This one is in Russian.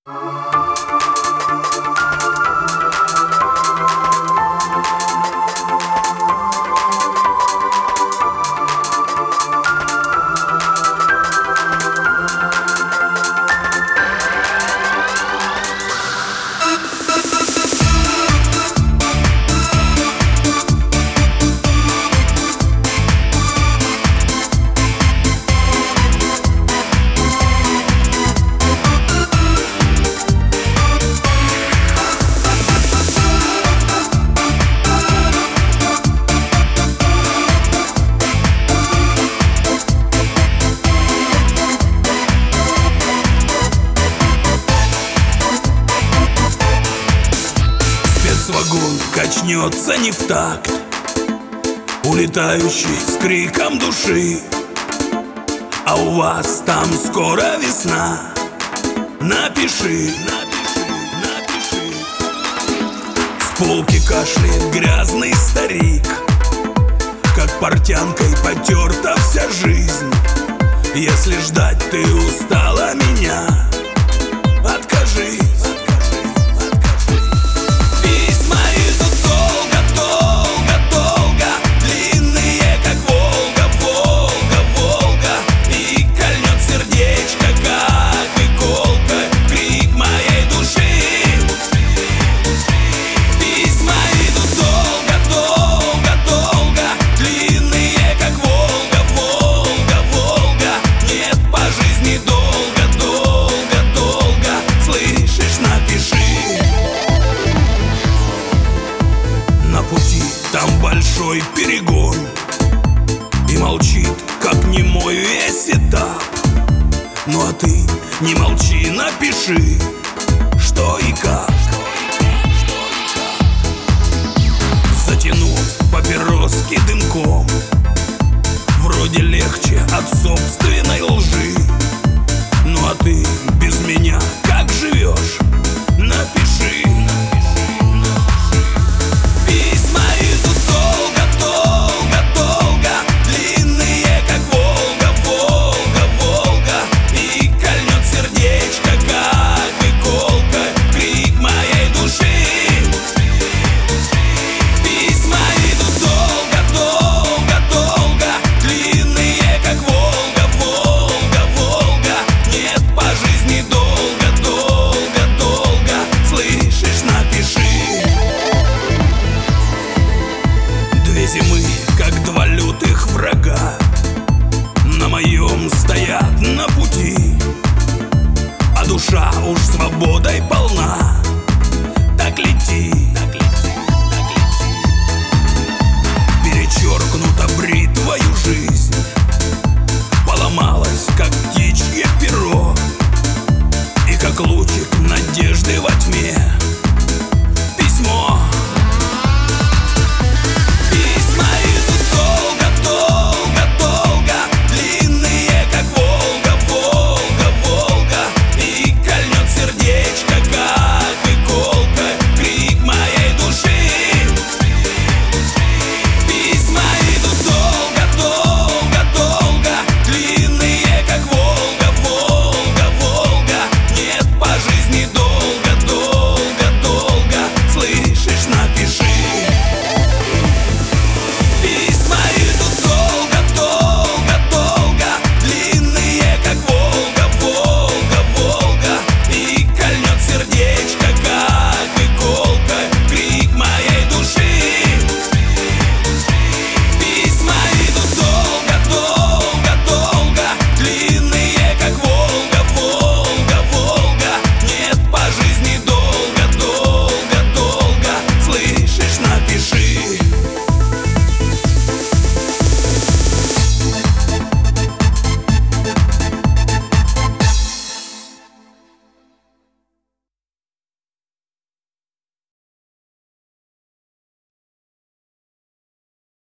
Спецвагон качнется не в такт, улетающий с криком души. А у вас там скоро весна. Напиши, напиши, напиши. С полки кашляет грязный старик, как портянкой потерта вся жизнь. Если ждать ты устала меня, откажись. Там большой перегон, и молчит, как немой весь этап. Ну а ты не молчи, напиши, что и как. Затянув папироски дымком, вроде легче от собственной лжи. Ну а ты без меня как живешь? Напиши. Зимы, как два лютых врага, на моем стоят на пути, а душа уж свободой полна. Так лети, так лети, так лети. Перечеркнута бритвою жизнь, поломалась, как птичье перо, и как лучик надежды во тьме